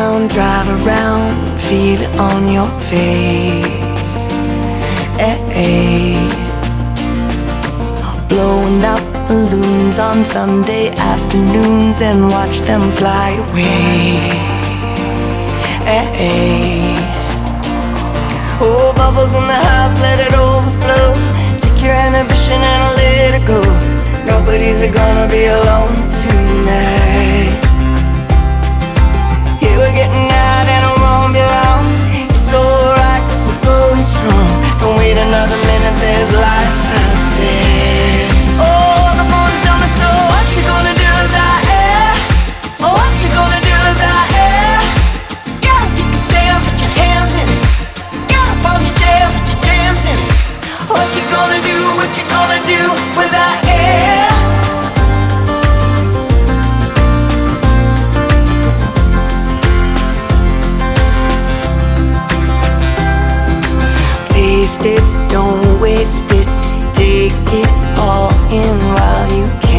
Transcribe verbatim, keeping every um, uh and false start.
around, drive around, feel it on your face. Hey, hey. Blowing up balloons on Sunday afternoons and watch them fly away. Hey, hey. Oh, bubbles in the house, let it overflow. Take your inhibition and let it go. Nobody's gonna be alone tonight. Yeah, we're getting out and it won't be long. It's alright cause we're going strong. Don't wait another minute, there's life out there. Oh, the moon tell me so. What you gonna do with that air? Oh, what you gonna do with that air? Yeah, you can stay up, put your hands in it. Get up on your chair, put your dance in it. What you gonna do, what you gonna do with that air? Taste it, don't waste it. Take it all in while you can.